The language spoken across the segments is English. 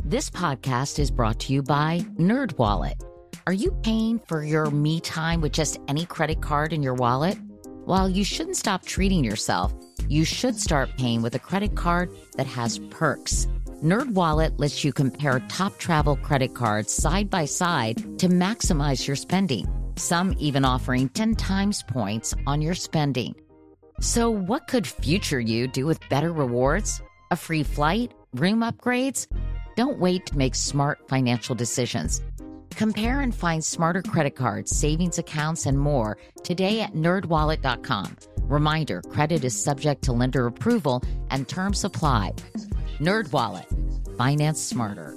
This podcast is brought to you by NerdWallet. Are you paying for your me time with just any credit card in your wallet? While you shouldn't stop treating yourself, you should start paying with a credit card that has perks. NerdWallet lets you compare top travel credit cards side by side to maximize your spending. Some even offering 10 times points on your spending. So what could future you do with better rewards? A free flight? Room upgrades? Don't wait to make smart financial decisions. Compare and find smarter credit cards, savings accounts, and more today at nerdwallet.com. Reminder, credit is subject to lender approval and terms apply. NerdWallet. Finance smarter.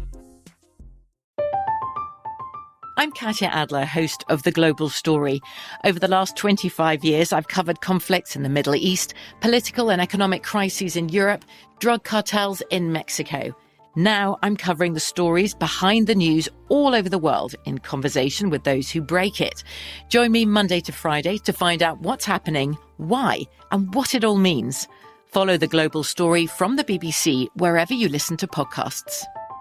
I'm Katya Adler, host of The Global Story. Over the last 25 years, I've covered conflicts in the Middle East, political and economic crises in Europe, drug cartels in Mexico. Now I'm covering the stories behind the news all over the world in conversation with those who break it. Join me Monday to Friday to find out what's happening, why, and what it all means. Follow The Global Story from the BBC wherever you listen to podcasts.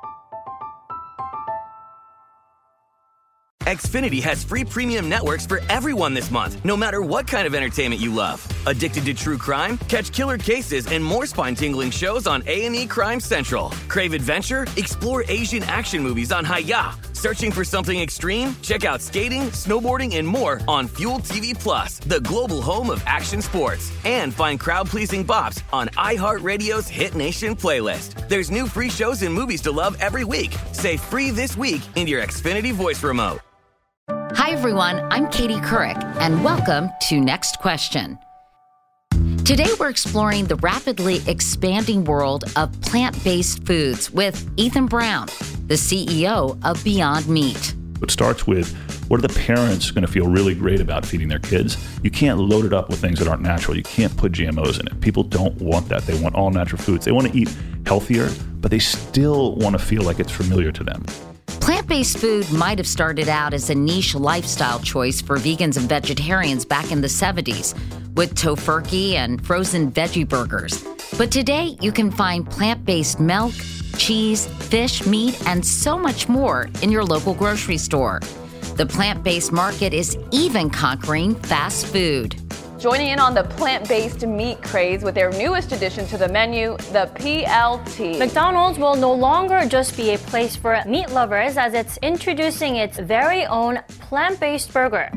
Xfinity has free premium networks for everyone this month, no matter what kind of entertainment you love. Addicted to true crime? Catch killer cases and more spine-tingling shows on A&E Crime Central. Crave adventure? Explore Asian action movies on Hayya. Searching for something extreme? Check out skating, snowboarding, and more on Fuel TV Plus, the global home of action sports. And find crowd-pleasing bops on iHeartRadio's Hit Nation playlist. There's new free shows and movies to love every week. Say free this week in your Xfinity voice remote. Hi, everyone. I'm Katie Couric, and welcome to Next Question. Today, we're exploring the rapidly expanding world of plant-based foods with Ethan Brown, the CEO of Beyond Meat. It starts with, what are the parents going to feel really great about feeding their kids? You can't load it up with things that aren't natural. You can't put GMOs in it. People don't want that. They want all natural foods. They want to eat healthier, but they still want to feel like it's familiar to them. Plant-based food might have started out as a niche lifestyle choice for vegans and vegetarians back in the 70s with Tofurkey and frozen veggie burgers. But today, you can find plant-based milk, cheese, fish, meat, and so much more in your local grocery store. The plant-based market is even conquering fast food. Joining in on the plant-based meat craze with their newest addition to the menu, the PLT. McDonald's will no longer just be a place for meat lovers as it's introducing its very own plant-based burger.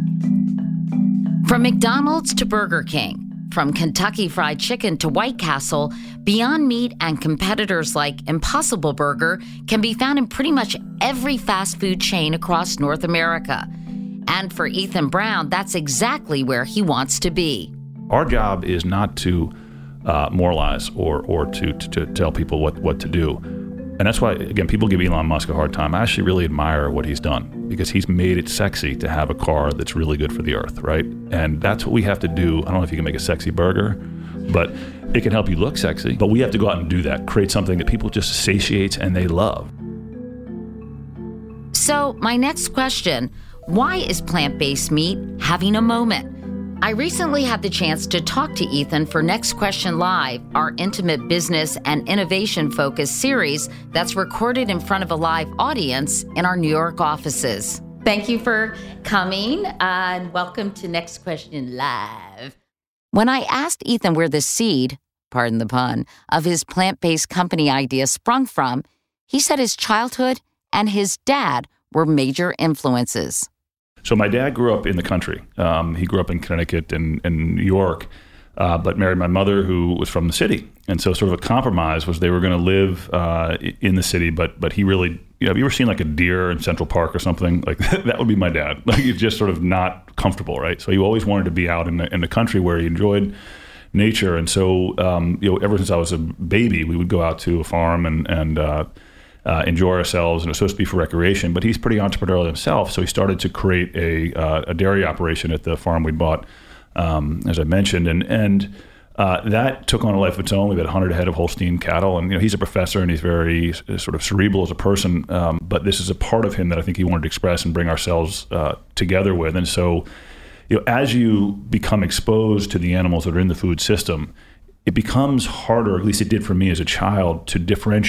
From McDonald's to Burger King, from Kentucky Fried Chicken to White Castle, Beyond Meat and competitors like Impossible Burger can be found in pretty much every fast food chain across North America. And for Ethan Brown, that's exactly where he wants to be. Our job is not to moralize or to tell people what to do. And that's why, again, people give Elon Musk a hard time. I actually really admire what he's done because he's made it sexy to have a car that's really good for the earth, right? And that's what we have to do. I don't know if you can make a sexy burger, but it can help you look sexy. But we have to go out and do that, create something that people just satiate and they love. So my next question, why is plant-based meat having a moment? I recently had the chance to talk to Ethan for Next Question Live, our intimate business and innovation-focused series that's recorded in front of a live audience in our New York offices. Thank you for coming, and welcome to Next Question Live. When I asked Ethan where the seed, pardon the pun, of his plant-based company idea sprung from, he said his childhood and his dad were major influences. So my dad grew up in the country. He grew up in Connecticut and New York, but married my mother who was from the city. And so sort of a compromise was they were going to live in the city, but he really, have you ever seen like a deer in Central Park or something? Like that would be my dad. Like he's just sort of not comfortable, right? So he always wanted to be out in the country where he enjoyed nature. And so, ever since I was a baby, we would go out to a farm and enjoy ourselves, and it was supposed to be for recreation, but he's pretty entrepreneurial himself, so he started to create a dairy operation at the farm we bought, as I mentioned, and that took on a life of its own. We've got 100 head of Holstein cattle, and he's a professor, and he's very sort of cerebral as a person, but this is a part of him that I think he wanted to express and bring ourselves together with, and so as you become exposed to the animals that are in the food system, it becomes harder, at least it did for me as a child, to differentiate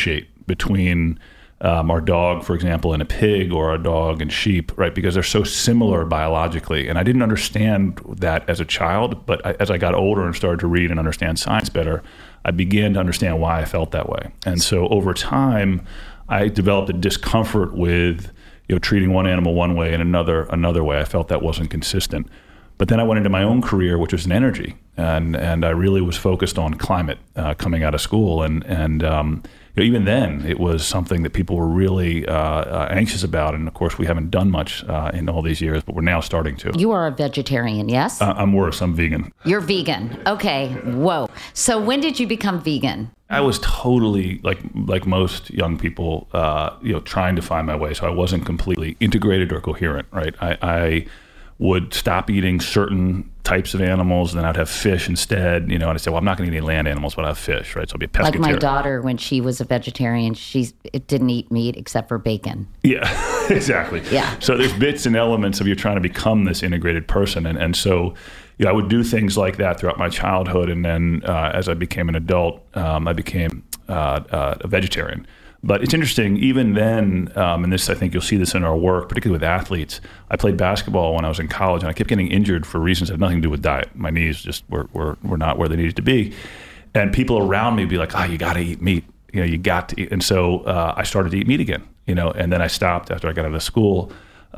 between our dog, for example, and a pig, or a dog and sheep, right? Because they're so similar biologically. And I didn't understand that as a child, but as I got older and started to read and understand science better, I began to understand why I felt that way. And so over time, I developed a discomfort with treating one animal one way and another way. I felt that wasn't consistent. But then I went into my own career, which was in energy, and I really was focused on climate coming out of school. And even then, it was something that people were really anxious about. And of course, we haven't done much in all these years, but we're now starting to. You are a vegetarian, yes? I'm worse. I'm vegan. You're vegan. Okay. Whoa. So when did you become vegan? I was totally like most young people, trying to find my way. So I wasn't completely integrated or coherent, right? I would stop eating certain types of animals, and then I'd have fish instead, and I'd say, well, I'm not going to eat any land animals, but I'll have fish, right? So I'll be a pescatarian. Like my daughter, when she was a vegetarian, it didn't eat meat except for bacon. Yeah, exactly. Yeah. So there's bits and elements of you trying to become this integrated person. And so I would do things like that throughout my childhood. And then as I became an adult, I became a vegetarian. But it's interesting, even then, and this, I think you'll see this in our work, particularly with athletes. I played basketball when I was in college, and I kept getting injured for reasons that had nothing to do with diet. My knees just were not where they needed to be. And people around me would be like, you got to eat meat. You got to eat. And so I started to eat meat again, and then I stopped after I got out of school.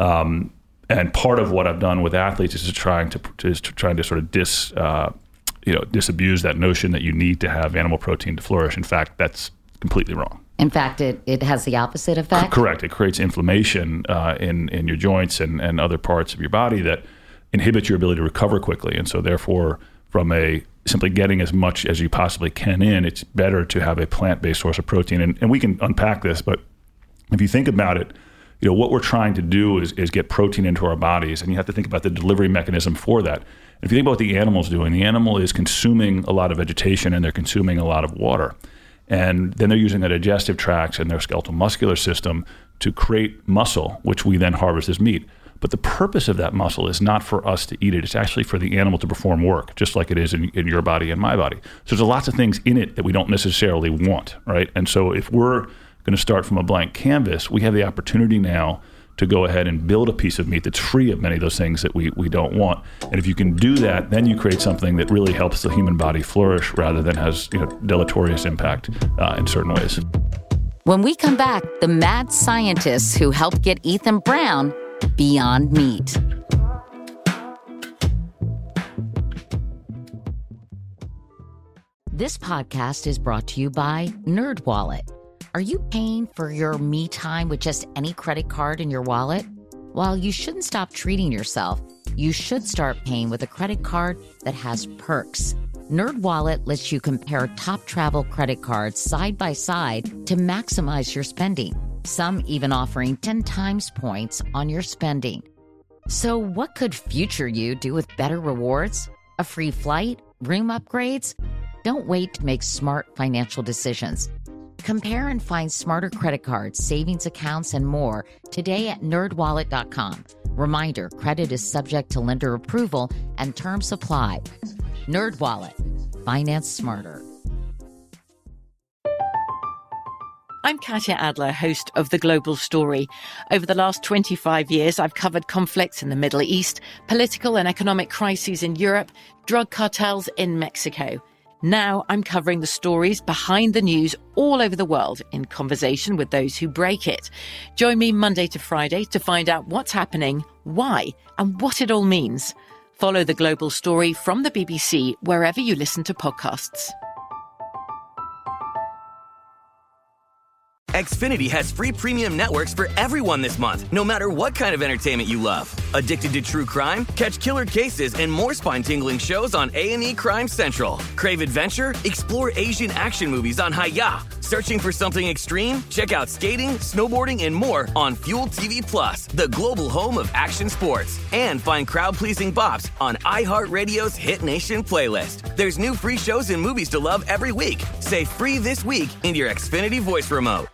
And part of what I've done with athletes is trying to sort of disabuse that notion that you need to have animal protein to flourish. In fact, that's completely wrong. In fact, it has the opposite effect? Correct. It creates inflammation in your joints and other parts of your body that inhibits your ability to recover quickly. And so therefore, from simply getting as much as you possibly can in, it's better to have a plant-based source of protein. And we can unpack this, but if you think about it, what we're trying to do is get protein into our bodies, and you have to think about the delivery mechanism for that. And if you think about what the animal's doing, the animal is consuming a lot of vegetation and they're consuming a lot of water. And then they're using their digestive tracts and their skeletal muscular system to create muscle, which we then harvest as meat. But the purpose of that muscle is not for us to eat it. It's actually for the animal to perform work, just like it is in your body and my body. So there's lots of things in it that we don't necessarily want, right? And so if we're going to start from a blank canvas, we have the opportunity now to go ahead and build a piece of meat that's free of many of those things that we don't want. And if you can do that, then you create something that really helps the human body flourish rather than has deleterious impact in certain ways. When we come back, the mad scientists who helped get Ethan Brown beyond meat. This podcast is brought to you by NerdWallet. Are you paying for your me time with just any credit card in your wallet? While you shouldn't stop treating yourself, you should start paying with a credit card that has perks. NerdWallet lets you compare top travel credit cards side by side to maximize your spending. Some even offering 10 times points on your spending. So what could future you do with better rewards? A free flight? Room upgrades? Don't wait to make smart financial decisions. Compare and find smarter credit cards, savings accounts, and more today at nerdwallet.com. Reminder, credit is subject to lender approval and terms apply. NerdWallet. Finance smarter. I'm Katya Adler, host of The Global Story. Over the last 25 years, I've covered conflicts in the Middle East, political and economic crises in Europe, drug cartels in Mexico. Now I'm covering the stories behind the news all over the world in conversation with those who break it. Join me Monday to Friday to find out what's happening, why, and what it all means. Follow The Global Story from the BBC wherever you listen to podcasts. Xfinity has free premium networks for everyone this month, no matter what kind of entertainment you love. Addicted to true crime? Catch killer cases and more spine-tingling shows on A&E Crime Central. Crave adventure? Explore Asian action movies on Hi-YAH. Searching for something extreme? Check out skating, snowboarding, and more on Fuel TV Plus, the global home of action sports. And find crowd-pleasing bops on iHeartRadio's Hit Nation playlist. There's new free shows and movies to love every week. Say free this week in your Xfinity voice remote.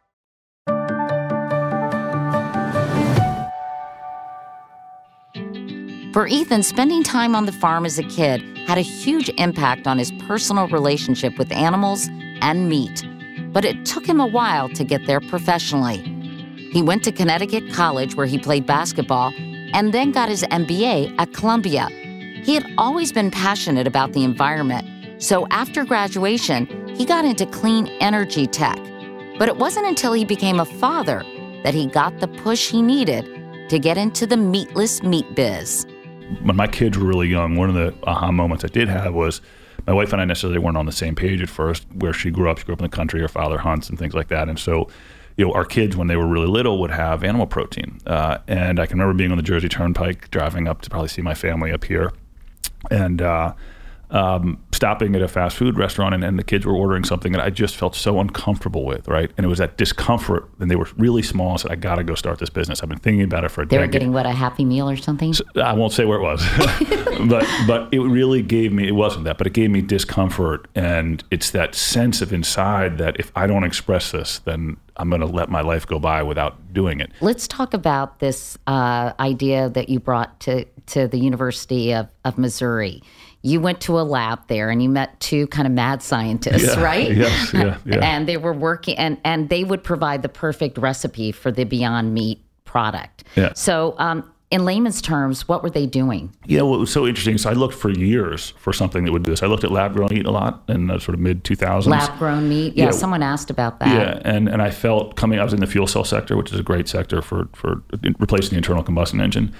For Ethan, spending time on the farm as a kid had a huge impact on his personal relationship with animals and meat. but it took him a while to get there professionally. He went to Connecticut College where he played basketball and then got his MBA at Columbia. He had always been passionate about the environment, so after graduation, he got into clean energy tech. But it wasn't until he became a father that he got the push he needed to get into the meatless meat biz. When my kids were really young, one of the aha moments I did have was my wife and I necessarily weren't on the same page at first. Where she grew up in the country, her father hunts and things like that. And so, our kids, when they were really little, would have animal protein. And I can remember being on the Jersey Turnpike, driving up to probably see my family up here, and stopping at a fast food restaurant, and the kids were ordering something that I just felt so uncomfortable with, right? And it was that discomfort, and they were really small. I said, I got to go start this business. I've been thinking about it for a decade. They were getting, what, a Happy Meal or something? So, I won't say where it was. but it really gave me, it wasn't that, but it gave me discomfort. And it's that sense of inside that if I don't express this, then I'm going to let my life go by without doing it. Let's talk about this idea that you brought to the University of Missouri. You went to a lab there and you met two kind of mad scientists, right? Yes, yeah. And they were working, and they would provide the perfect recipe for the Beyond Meat product. Yeah. So in layman's terms, what were they doing? Yeah, well, it was so interesting. So I looked for years for something that would do this. I looked at lab-grown meat a lot in the sort of mid-2000s. Lab-grown meat? Yeah, someone asked about that. Yeah, and I felt I was in the fuel cell sector, which is a great sector for replacing the internal combustion engine.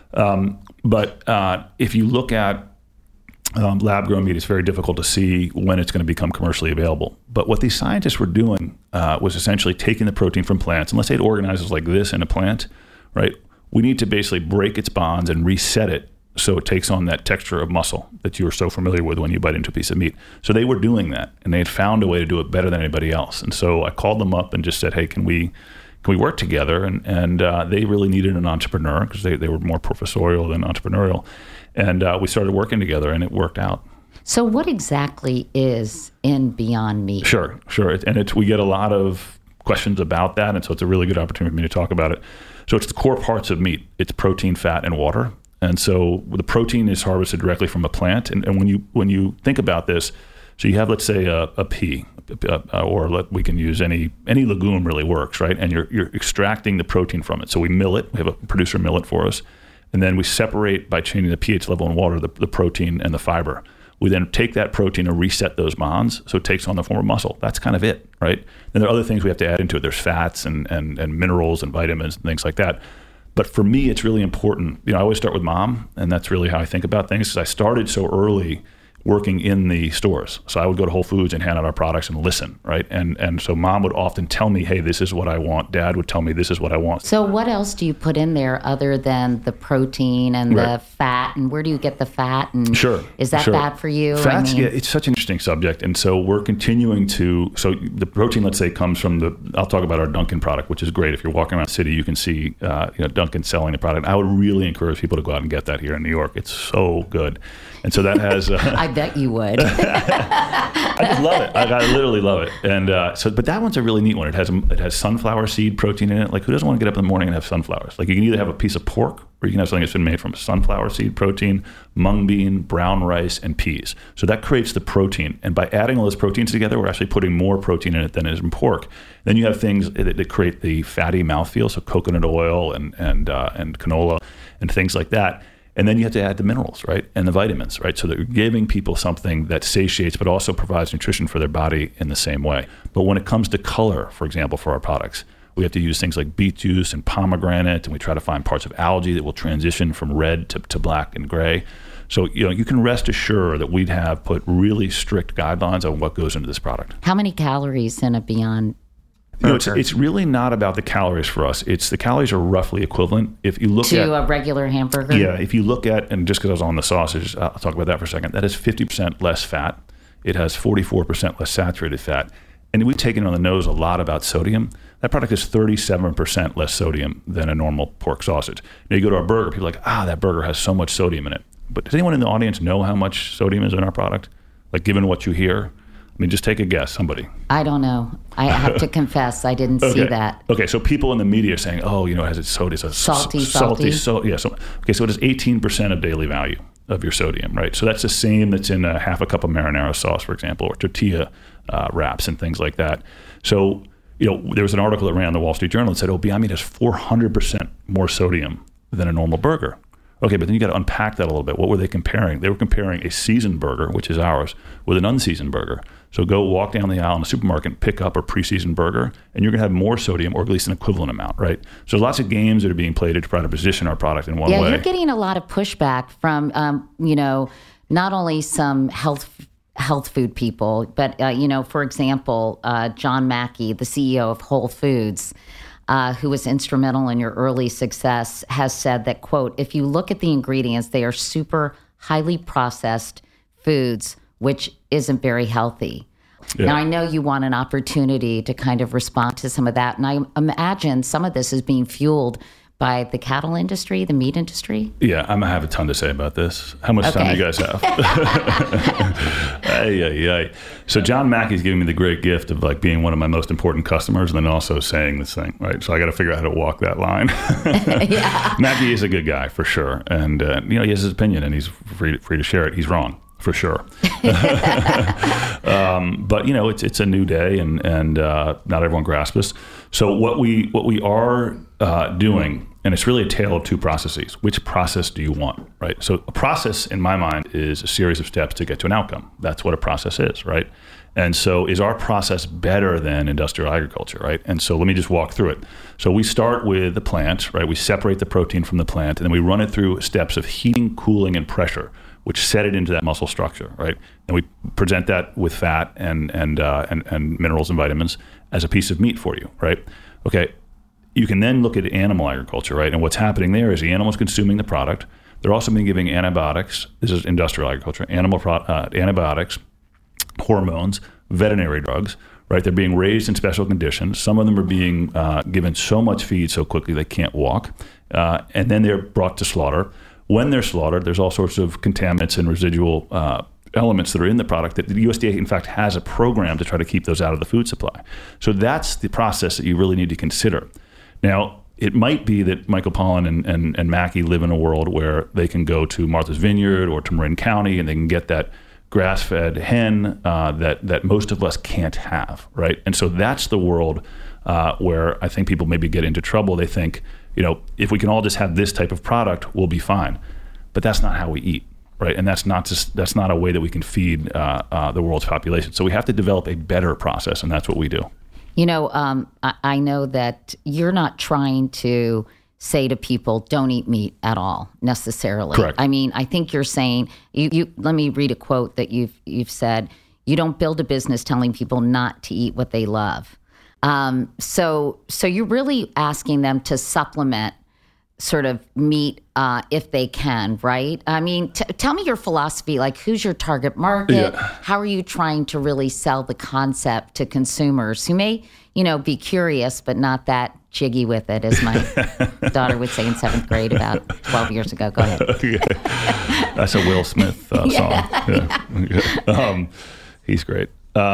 But if you look at lab-grown meat, it's very difficult to see when it's going to become commercially available. But what these scientists were doing was essentially taking the protein from plants, and let's say it organizes like this in a plant, right? We need to basically break its bonds and reset it so it takes on that texture of muscle that you are so familiar with when you bite into a piece of meat. So they were doing that, and they had found a way to do it better than anybody else. And so I called them up and just said, hey, can we work together? And they really needed an entrepreneur because they were more professorial than entrepreneurial. And we started working together, and it worked out. So what exactly is in Beyond Meat? Sure. We get a lot of questions about that, and so it's a really good opportunity for me to talk about it. So it's the core parts of meat. It's protein, fat, and water. And so the protein is harvested directly from a plant. And when you think about this, so you have, let's say, a pea, we can use any legume really works, right? And you're extracting the protein from it. So we mill it. We have a producer mill it for us. And then we separate, by changing the pH level in water, the protein and the fiber. We then take that protein and reset those bonds so it takes on the form of muscle. That's kind of it, right? Then there are other things we have to add into it. There's fats and minerals and vitamins and things like that. But for me, it's really important. I always start with mom, and that's really how I think about things, because I started so early working in the stores. So I would go to Whole Foods and hand out our products and listen, right? And so mom would often tell me, hey, this is what I want. Dad would tell me, this is what I want. So what else do you put in there other than the protein and the fat? And where do you get the fat? And is that bad for you? Fats, yeah, it's such an interesting subject. And so we're continuing so the protein, let's say, comes from I'll talk about our Dunkin' product, which is great. If you're walking around the city, you can see Dunkin' selling the product. I would really encourage people to go out and get that here in New York. It's so good. And so that has... I bet you would. I just love it. I literally love it. And but that one's a really neat one. It has sunflower seed protein in it. Like, who doesn't want to get up in the morning and have sunflowers? Like, you can either have a piece of pork, or you can have something that's been made from sunflower seed protein, mung bean, brown rice, and peas. So that creates the protein. And by adding all those proteins together, we're actually putting more protein in it than is in pork. Then you have things that create the fatty mouthfeel, so coconut oil and canola and things like that. And then you have to add the minerals, right? And the vitamins, right? So that you're giving people something that satiates, but also provides nutrition for their body in the same way. But when it comes to color, for example, for our products, we have to use things like beet juice and pomegranate, and we try to find parts of algae that will transition from red to black and gray. So, you can rest assured that we'd have put really strict guidelines on what goes into this product. How many calories in a Beyond? It's really not about the calories for us. The calories are roughly equivalent. If you look to a regular hamburger? Yeah, if you look at, and just because I was on the sausage, I'll talk about that for a second. That is 50% less fat. It has 44% less saturated fat. And we've taken on the nose a lot about sodium. That product is 37% less sodium than a normal pork sausage. Now you go to our burger, people are like, that burger has so much sodium in it. But does anyone in the audience know how much sodium is in our product? Like, given what you hear? I mean, just take a guess, somebody. I don't know. I have to confess, I didn't see that. Okay, so people in the media are saying, it has its sodium. Salty. So it has 18% of daily value. of your sodium, right? So that's the same that's in a half a cup of marinara sauce, for example, or tortilla wraps and things like that. So, there was an article that ran in the Wall Street Journal that said, Beyond Meat has 400% more sodium than a normal burger. Okay, but then you got to unpack that a little bit. What were they comparing? They were comparing a seasoned burger, which is ours, with an unseasoned burger. So go walk down the aisle in the supermarket and pick up a pre-seasoned burger, and you're going to have more sodium, or at least an equivalent amount, right? So there's lots of games that are being played to try to position our product in one way. Yeah, you're getting a lot of pushback from, not only some health food people, but, for example, John Mackey, the CEO of Whole Foods, who was instrumental in your early success, has said that, quote, if you look at the ingredients, they are super highly processed foods, which isn't very healthy. Yeah. Now, I know you want an opportunity to kind of respond to some of that. And I imagine some of this is being fueled by the cattle industry, the meat industry. Yeah, I'm going to have a ton to say about this. How much time do you guys have? So John Mackey's giving me the great gift of like being one of my most important customers and then also saying this thing, right? So I got to figure out how to walk that line. Mackey is a good guy for sure. And, he has his opinion and he's free to share it. He's wrong. For sure. But, it's a new day and not everyone grasps this. So what we are doing, and it's really a tale of two processes. Which process do you want, right? So a process, in my mind, is a series of steps to get to an outcome. That's what a process is, right? And so is our process better than industrial agriculture, right? And so let me just walk through it. So we start with the plant, right? We separate the protein from the plant, and then we run it through steps of heating, cooling, and pressure, which set it into that muscle structure, right? And we present that with fat and minerals and vitamins as a piece of meat for you, right? Okay, you can then look at animal agriculture, right? And what's happening there is the animal's consuming the product. They're also being giving antibiotics. This is industrial agriculture. Antibiotics, hormones, veterinary drugs, right? They're being raised in special conditions. Some of them are being given so much feed so quickly they can't walk. And then they're brought to slaughter. When they're slaughtered, there's all sorts of contaminants and residual elements that are in the product that the USDA, in fact, has a program to try to keep those out of the food supply. So that's the process that you really need to consider. Now, it might be that Michael Pollan and Mackey live in a world where they can go to Martha's Vineyard or to Marin County and they can get that grass-fed hen that most of us can't have, right? And so that's the world where I think people maybe get into trouble. They think, if we can all just have this type of product, we'll be fine. But that's not how we eat, right? And that's not a way that we can feed the world's population. So we have to develop a better process, and that's what we do. I know that you're not trying to say to people, don't eat meat at all, necessarily. Correct. I mean, I think you're saying, you let me read a quote that you've said, you don't build a business telling people not to eat what they love. So you're really asking them to supplement sort of meat if they can, right? I mean, tell me your philosophy, like who's your target market? Yeah. How are you trying to really sell the concept to consumers who may, be curious, but not that jiggy with it, as my daughter would say in 7th grade about 12 years ago. Go ahead. Okay. That's a Will Smith song. Yeah. Okay. He's great.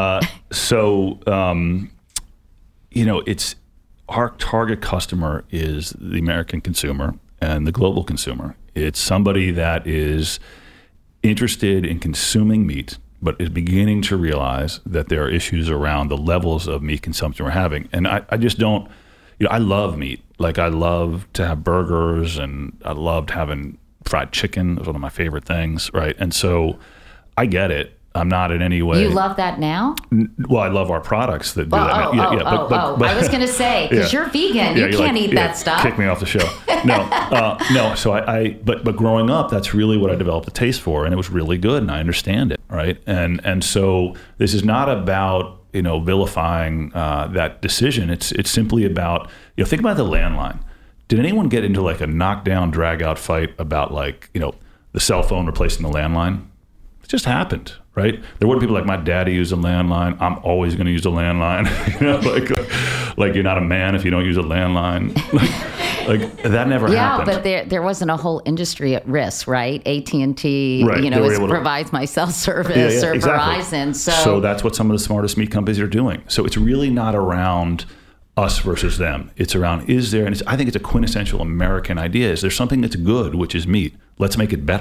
It's our target customer is the American consumer and the global consumer. It's somebody that is interested in consuming meat, but is beginning to realize that there are issues around the levels of meat consumption we're having. And I just don't, I love meat. Like I love to have burgers and I loved having fried chicken. It was one of my favorite things, right? And so I get it. I'm not in any way. You love that now? Well, I love our products that do that. But I was going to say, because you're vegan, you can't eat that stuff. Kick me off the show. No. So but growing up, that's really what I developed a taste for, and it was really good, and I understand it, right? And so this is not about vilifying that decision. It's simply about think about the landline. Did anyone get into like a knockdown, drag out fight about the cell phone replacing the landline? It just happened. Right? There weren't people like my daddy used a landline. I'm always going to use a landline. Like you're not a man if you don't use a landline. Like that never happened. Yeah, but there wasn't a whole industry at risk, right? AT&T, provides my cell service or exactly. Verizon. So that's what some of the smartest meat companies are doing. So it's really not around us versus them. It's around I think it's a quintessential American idea. Is there something that's good, which is meat? Let's make it better.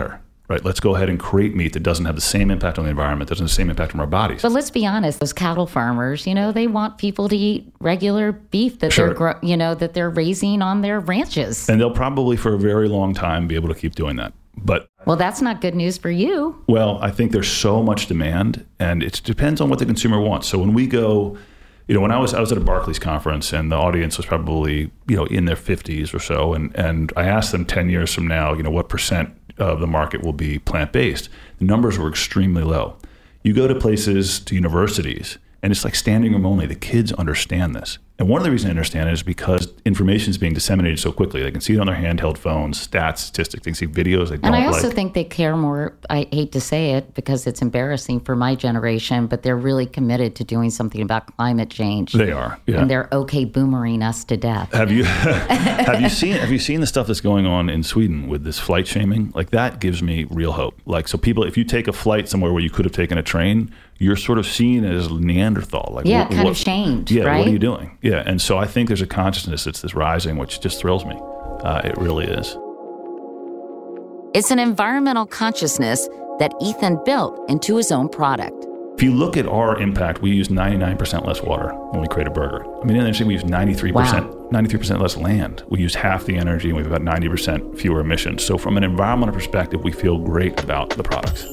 right? Let's go ahead and create meat that doesn't have the same impact on the environment, doesn't have the same impact on our bodies. But let's be honest, those cattle farmers, they want people to eat regular beef that that they're raising on their ranches. And they'll probably for a very long time be able to keep doing that. But well, that's not good news for you. Well, I think there's so much demand, and it depends on what the consumer wants. So when we go, when I was at a Barclays conference, and the audience was probably in their 50s or so, and I asked them 10 years from now, what percent of the market will be plant-based. The numbers were extremely low. You go to places, to universities, and it's like standing room only. The kids understand this. And one of the reasons I understand it is because information is being disseminated so quickly. They can see it on their handheld phones, stats, statistics. They can see videos they don't like. And I also think they care more. I hate to say it because it's embarrassing for my generation, but they're really committed to doing something about climate change. They are, yeah. And they're okay boomering us to death. Have you seen the stuff that's going on in Sweden with this flight shaming? Like, that gives me real hope. Like, so people, if you take a flight somewhere where you could have taken a train, you're sort of seen as Neanderthal. Like, kind of shamed, yeah, right? What are you doing? Yeah, and so I think there's a consciousness that's this rising, which just thrills me. It really is. It's an environmental consciousness that Ethan built into his own product. If you look at our impact, we use 99% less water when we create a burger. I mean, interesting, we use 93% less land. We use half the energy, and we have about 90% fewer emissions. So from an environmental perspective, we feel great about the products.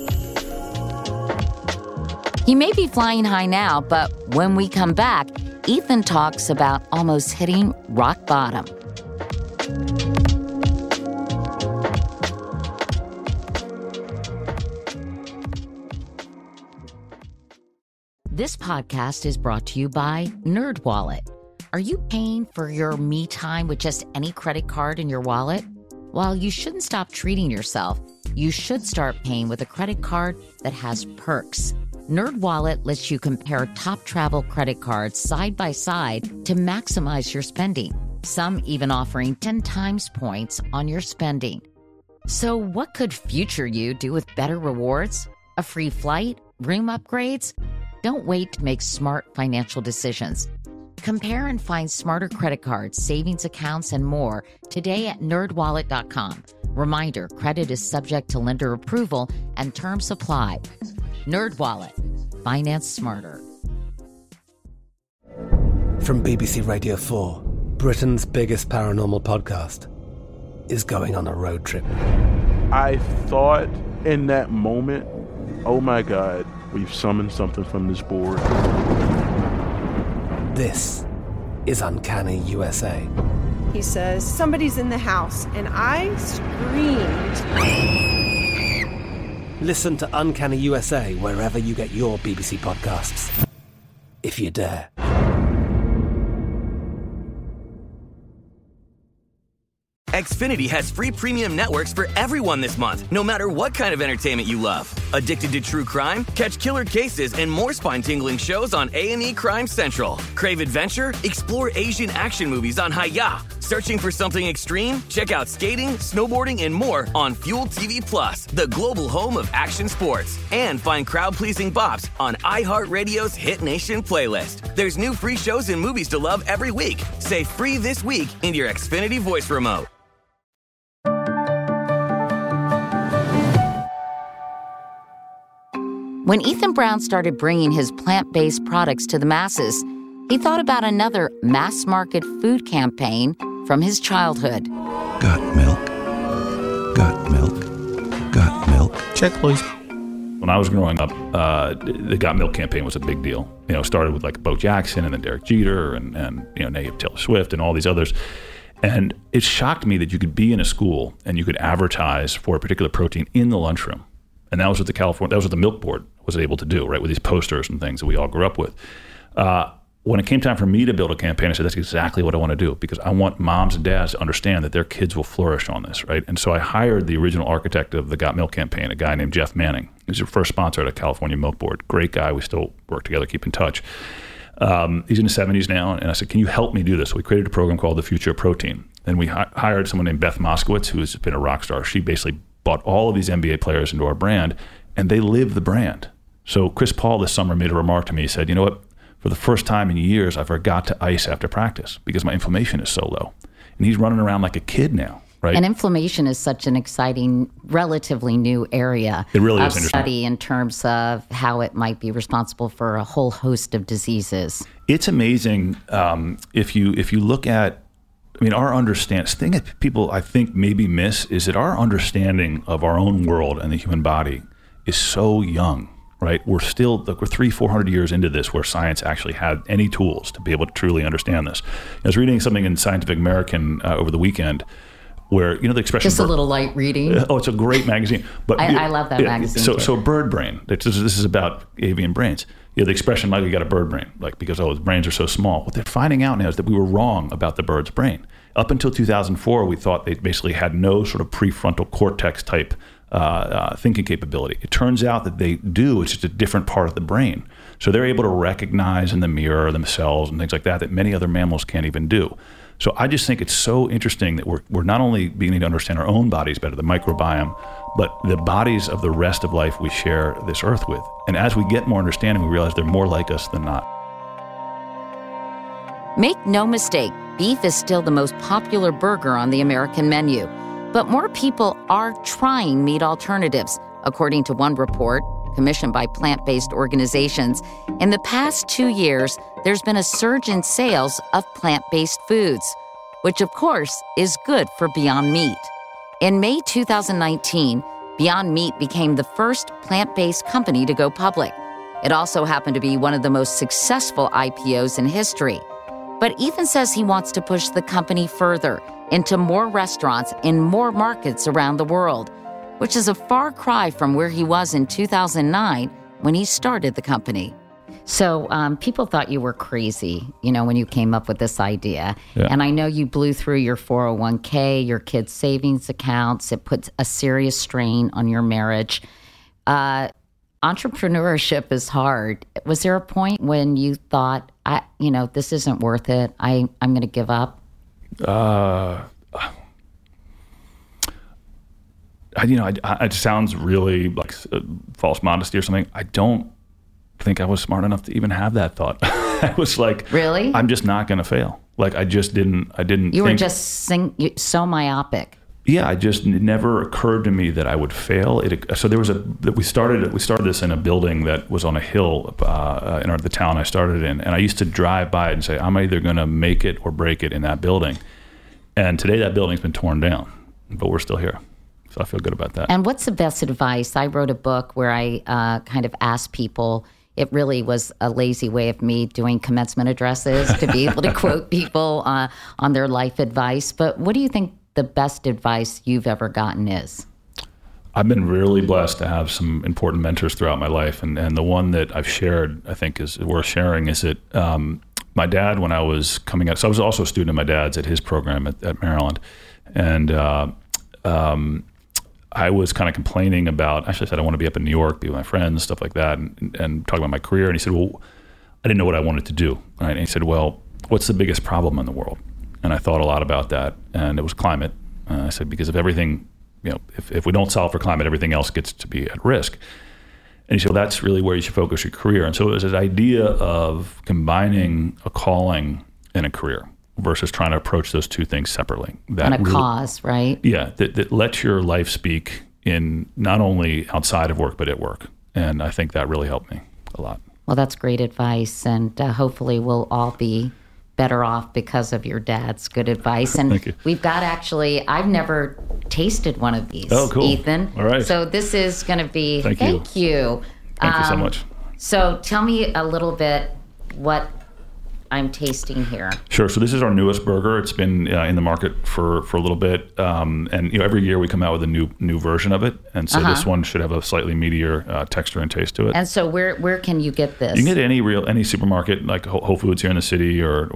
He may be flying high now, but when we come back, Ethan talks about almost hitting rock bottom. This podcast is brought to you by NerdWallet. Are you paying for your me time with just any credit card in your wallet? While you shouldn't stop treating yourself, you should start paying with a credit card that has perks. NerdWallet lets you compare top travel credit cards side by side to maximize your spending. Some even offering 10 times points on your spending. So what could future you do with better rewards? A free flight? Room upgrades? Don't wait to make smart financial decisions. Compare and find smarter credit cards, savings accounts, and more today at nerdwallet.com. Reminder, credit is subject to lender approval and terms apply. NerdWallet. Finance smarter. From BBC Radio 4, Britain's biggest paranormal podcast is going on a road trip. I thought in that moment, oh my God, we've summoned something from this board. This is Uncanny USA. He says, somebody's in the house, and I screamed. Listen to Uncanny USA wherever you get your BBC podcasts, if you dare. Xfinity has free premium networks for everyone this month, no matter what kind of entertainment you love. Addicted to true crime? Catch killer cases and more spine-tingling shows on A&E Crime Central. Crave adventure? Explore Asian action movies on Hi-YAH. Searching for something extreme? Check out skating, snowboarding, and more on Fuel TV Plus, the global home of action sports. And find crowd-pleasing bops on iHeartRadio's Hit Nation playlist. There's new free shows and movies to love every week. Say free this week in your Xfinity voice remote. When Ethan Brown started bringing his plant-based products to the masses, he thought about another mass-market food campaign from his childhood. Got milk. Got milk. Got milk. Check, please. When I was growing up, the Got Milk campaign was a big deal. Started with like Bo Jackson and then Derek Jeter and native Taylor Swift and all these others. And it shocked me that you could be in a school and you could advertise for a particular protein in the lunchroom. And that was what the Milk Board was able to do, right, with these posters and things that we all grew up with. When it came time for me to build a campaign, I said, that's exactly what I want to do, because I want moms and dads to understand that their kids will flourish on this, right? And so I hired the original architect of the Got Milk campaign, a guy named Jeff Manning. He was the first sponsor at the California Milk Board. Great guy. We still work together, keep in touch. He's in his 70s now, and I said, can you help me do this? So we created a program called The Future of Protein. And we hired someone named Beth Moskowitz, who's been a rock star. She basically bought all of these NBA players into our brand, and they live the brand. So Chris Paul this summer made a remark to me. He said, you know what? For the first time in years, I forgot to ice after practice because my inflammation is so low. And he's running around like a kid now. right? And inflammation is such an exciting, relatively new area It really of is interesting. study in terms of how it might be responsible for a whole host of diseases. It's amazing if you look at, I mean, our understanding, the thing that people I think maybe miss is that our understanding of our own world and the human body is so young, right? We're still, like, we're 300-400 years into this where science actually had any tools to be able to truly understand this. I was reading something in Scientific American over the weekend where, the expression... Just a little light reading. Oh, it's a great magazine. But I love that magazine too. So bird brain, this is about avian brains. The expression, like, you got a bird brain, like, because, the brains are so small. What they're finding out now is that we were wrong about the bird's brain. Up until 2004, we thought they basically had no sort of prefrontal cortex type thinking capability. It turns out that they do. It's just a different part of the brain. So they're able to recognize in the mirror themselves and things like that many other mammals can't even do. So I just think it's so interesting that we're not only beginning to understand our own bodies better, the microbiome, but the bodies of the rest of life we share this earth with. And as we get more understanding, we realize they're more like us than not. Make no mistake, beef is still the most popular burger on the American menu. But more people are trying meat alternatives. According to one report, commissioned by plant-based organizations, in the past 2 years, there's been a surge in sales of plant-based foods, which of course is good for Beyond Meat. In May 2019, Beyond Meat became the first plant-based company to go public. It also happened to be one of the most successful IPOs in history. But Ethan says he wants to push the company further into more restaurants in more markets around the world, which is a far cry from where he was in 2009 when he started the company. So people thought you were crazy, when you came up with this idea. Yeah. And I know you blew through your 401k, your kids' savings accounts. It puts a serious strain on your marriage. Entrepreneurship is hard. Was there a point when you thought, this isn't worth it, I'm going to give up? It sounds really like false modesty or something. I don't think I was smart enough to even have that thought. I was like, really? I'm just not going to fail. Like, I didn't. You were just so myopic. Yeah, it never occurred to me that I would fail. So there was we started this in a building that was on a hill in the town I started in, and I used to drive by it and say, I'm either going to make it or break it in that building. And today that building's been torn down, but we're still here. So I feel good about that. And what's the best advice? I wrote a book where I kind of asked people. It really was a lazy way of me doing commencement addresses to be able to quote people on their life advice. But what do you think the best advice you've ever gotten is? I've been really blessed to have some important mentors throughout my life. And the one that I've shared, I think is worth sharing, is that my dad, when I was coming out, so I was also a student of my dad's at his program at Maryland. And I was kind of complaining about, actually I said I want to be up in New York, be with my friends, stuff like that, and talk about my career. And he said, well, I didn't know what I wanted to do. Right? And he said, well, what's the biggest problem in the world? And I thought a lot about that, and it was climate. I said, because if everything, if we don't solve for climate, everything else gets to be at risk. And he said, well, that's really where you should focus your career. And so it was this idea of combining a calling and a career versus trying to approach those two things separately. And a cause, right? Yeah, that lets your life speak in not only outside of work, but at work. And I think that really helped me a lot. Well, that's great advice, and hopefully we'll all be better off because of your dad's good advice. And Thank you. We've got I've never tasted one of these, oh, cool. Ethan. All right. So this is going to be, Thank you. Thank you so much. So tell me a little bit what I'm tasting here. Sure. So this is our newest burger. It's been in the market for a little bit, and every year we come out with a new version of it. And so this one should have a slightly meatier texture and taste to it. And so where can you get this? You can get it any supermarket, like Whole Foods here in the city, or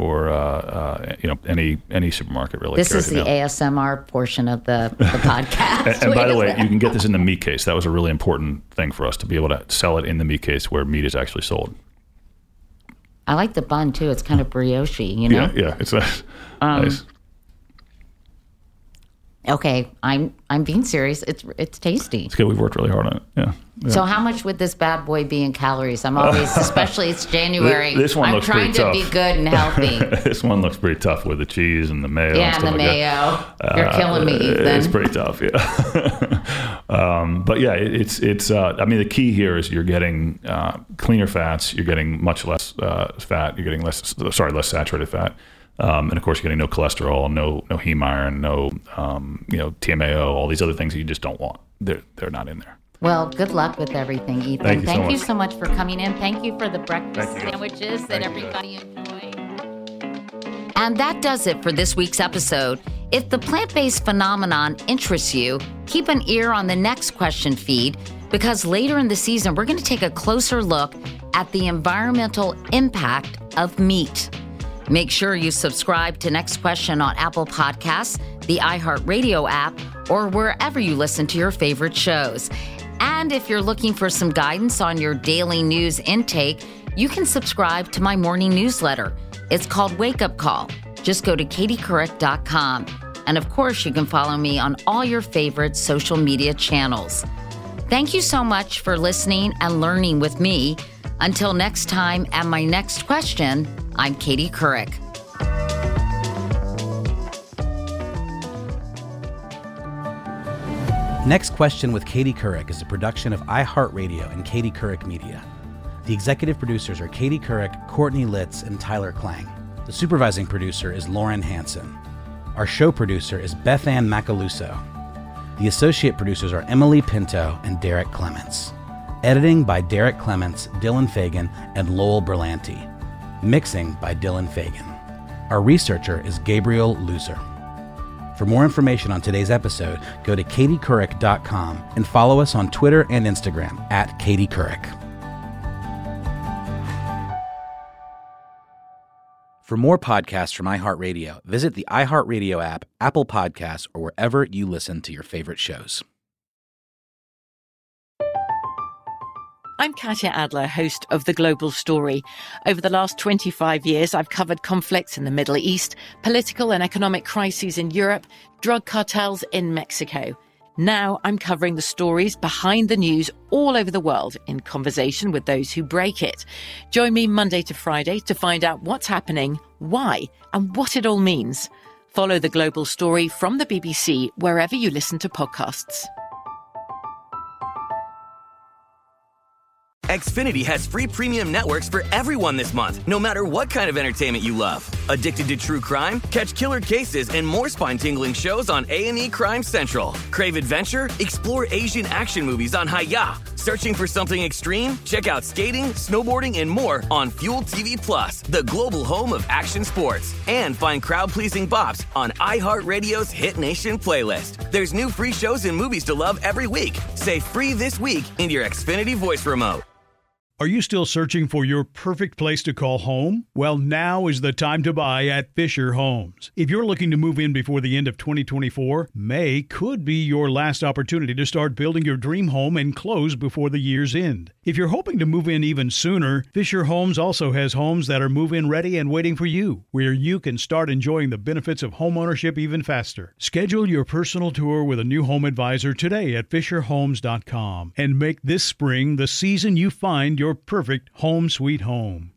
any supermarket really. This is the ASMR portion of the podcast. and by the way, you can get this in the meat case. That was a really important thing for us to be able to sell it in the meat case where meat is actually sold. I like the bun too. It's kind of brioche, you know? Yeah, it's nice. Okay, I'm being serious. It's tasty. It's good. We've worked really hard on it. Yeah. So how much would this bad boy be in calories? I'm always, especially it's January. This one looks pretty tough. I'm trying to be good and healthy. This one looks pretty tough with the cheese and the mayo. Yeah, and the mayo. You're killing me, Ethan. It's pretty tough. Yeah. But yeah, it's. I mean, the key here is you're getting cleaner fats. You're getting much less fat. You're getting less saturated fat. And of course, you're getting no cholesterol, no heme iron, no TMAO, all these other things that you just don't want. They're not in there. Well, good luck with everything, Ethan. Thank you so much for coming in. Thank you for the breakfast sandwiches that everybody enjoyed. And that does it for this week's episode. If the plant-based phenomenon interests you, keep an ear on the next question feed, because later in the season, we're going to take a closer look at the environmental impact of meat. Make sure you subscribe to Next Question on Apple Podcasts, the iHeartRadio app, or wherever you listen to your favorite shows. And if you're looking for some guidance on your daily news intake, you can subscribe to my morning newsletter. It's called Wake Up Call. Just go to katiecouric.com. And of course, you can follow me on all your favorite social media channels. Thank you so much for listening and learning with me. Until next time and my next question, I'm Katie Couric. Next Question with Katie Couric is a production of iHeartRadio and Katie Couric Media. The executive producers are Katie Couric, Courtney Litz, and Tyler Klang. The supervising producer is Lauren Hansen. Our show producer is Beth Ann Macaluso. The associate producers are Emily Pinto and Derek Clements. Editing by Derek Clements, Dylan Fagan, and Lowell Berlanti. Mixing by Dylan Fagan. Our researcher is Gabriel Loser. For more information on today's episode, go to katiecouric.com and follow us on Twitter and Instagram at Katie Couric. For more podcasts from iHeartRadio, visit the iHeartRadio app, Apple Podcasts, or wherever you listen to your favorite shows. I'm Katya Adler, host of The Global Story. Over the last 25 years, I've covered conflicts in the Middle East, political and economic crises in Europe, drug cartels in Mexico. Now I'm covering the stories behind the news all over the world in conversation with those who break it. Join me Monday to Friday to find out what's happening, why, and what it all means. Follow The Global Story from the BBC wherever you listen to podcasts. Xfinity has free premium networks for everyone this month, no matter what kind of entertainment you love. Addicted to true crime? Catch killer cases and more spine-tingling shows on A&E Crime Central. Crave adventure? Explore Asian action movies on Hi-YAH. Searching for something extreme? Check out skating, snowboarding, and more on Fuel TV Plus, the global home of action sports. And find crowd-pleasing bops on iHeartRadio's Hit Nation playlist. There's new free shows and movies to love every week. Say free this week in your Xfinity voice remote. Are you still searching for your perfect place to call home? Well, now is the time to buy at Fisher Homes. If you're looking to move in before the end of 2024, May could be your last opportunity to start building your dream home and close before the year's end. If you're hoping to move in even sooner, Fisher Homes also has homes that are move-in ready and waiting for you, where you can start enjoying the benefits of homeownership even faster. Schedule your personal tour with a new home advisor today at FisherHomes.com and make this spring the season you find your perfect home sweet home.